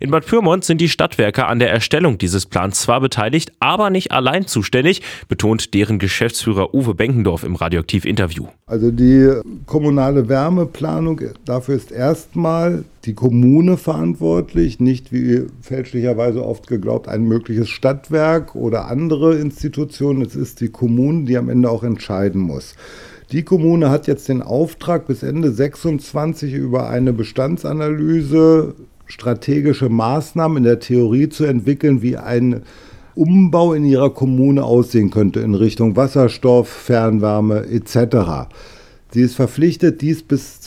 In Bad Pyrmont sind die Stadtwerke an der Erstellung dieses Plans zwar beteiligt, aber nicht allein zuständig, betont deren Geschäftsführer Uwe Benkendorf im Radioaktiv-Interview. Also die kommunale Wärmeplanung, dafür ist erstmal die Kommune verantwortlich, nicht wie fälschlicherweise oft geglaubt ein mögliches Stadtwerk oder andere Institutionen. Es ist die Kommune, die am Ende auch entscheiden muss. Die Kommune hat jetzt den Auftrag, bis Ende 2026 über eine Bestandsanalyse strategische Maßnahmen in der Theorie zu entwickeln, wie ein Umbau in ihrer Kommune aussehen könnte in Richtung Wasserstoff, Fernwärme etc. Sie ist verpflichtet, dies bis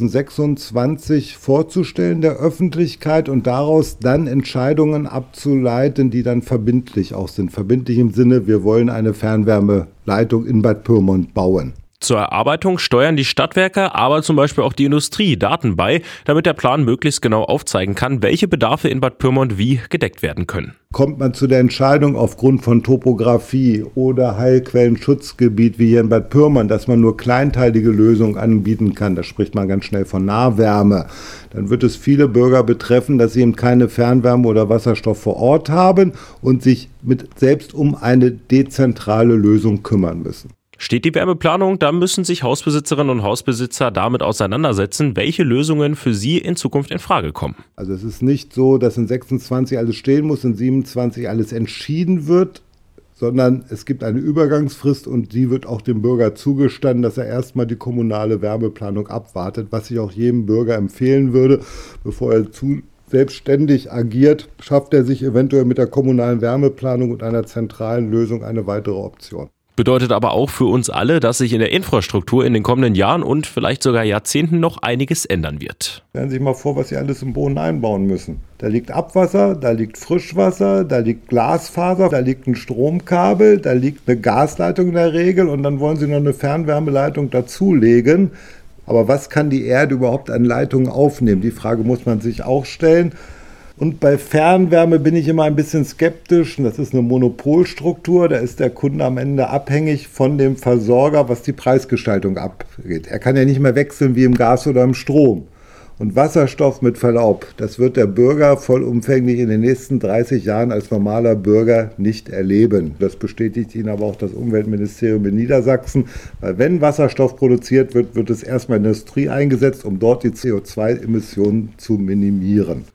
2026 vorzustellen der Öffentlichkeit und daraus dann Entscheidungen abzuleiten, die dann verbindlich auch sind. Verbindlich im Sinne, wir wollen eine Fernwärmeleitung in Bad Pyrmont bauen. Zur Erarbeitung steuern die Stadtwerke, aber zum Beispiel auch die Industrie Daten bei, damit der Plan möglichst genau aufzeigen kann, welche Bedarfe in Bad Pyrmont wie gedeckt werden können. Kommt man zu der Entscheidung aufgrund von Topografie oder Heilquellenschutzgebiet wie hier in Bad Pyrmont, dass man nur kleinteilige Lösungen anbieten kann, da spricht man ganz schnell von Nahwärme, dann wird es viele Bürger betreffen, dass sie eben keine Fernwärme oder Wasserstoff vor Ort haben und sich selbst um eine dezentrale Lösung kümmern müssen. Steht die Wärmeplanung, dann müssen sich Hausbesitzerinnen und Hausbesitzer damit auseinandersetzen, welche Lösungen für sie in Zukunft in Frage kommen. Also es ist nicht so, dass in 26 alles stehen muss, in 27 alles entschieden wird, sondern es gibt eine Übergangsfrist und die wird auch dem Bürger zugestanden, dass er erstmal die kommunale Wärmeplanung abwartet, was ich auch jedem Bürger empfehlen würde, bevor er selbstständig agiert, schafft er sich eventuell mit der kommunalen Wärmeplanung und einer zentralen Lösung eine weitere Option. Bedeutet aber auch für uns alle, dass sich in der Infrastruktur in den kommenden Jahren und vielleicht sogar Jahrzehnten noch einiges ändern wird. Stellen Sie sich mal vor, was Sie alles im Boden einbauen müssen. Da liegt Abwasser, da liegt Frischwasser, da liegt Glasfaser, da liegt ein Stromkabel, da liegt eine Gasleitung in der Regel und dann wollen Sie noch eine Fernwärmeleitung dazulegen. Aber was kann die Erde überhaupt an Leitungen aufnehmen? Die Frage muss man sich auch stellen. Und bei Fernwärme bin ich immer ein bisschen skeptisch. Das ist eine Monopolstruktur. Da ist der Kunde am Ende abhängig von dem Versorger, was die Preisgestaltung abgeht. Er kann ja nicht mehr wechseln wie im Gas oder im Strom. Und Wasserstoff mit Verlaub, das wird der Bürger vollumfänglich in den nächsten 30 Jahren als normaler Bürger nicht erleben. Das bestätigt Ihnen aber auch das Umweltministerium in Niedersachsen. Weil wenn Wasserstoff produziert wird, wird es erstmal in der Industrie eingesetzt, um dort die CO2-Emissionen zu minimieren.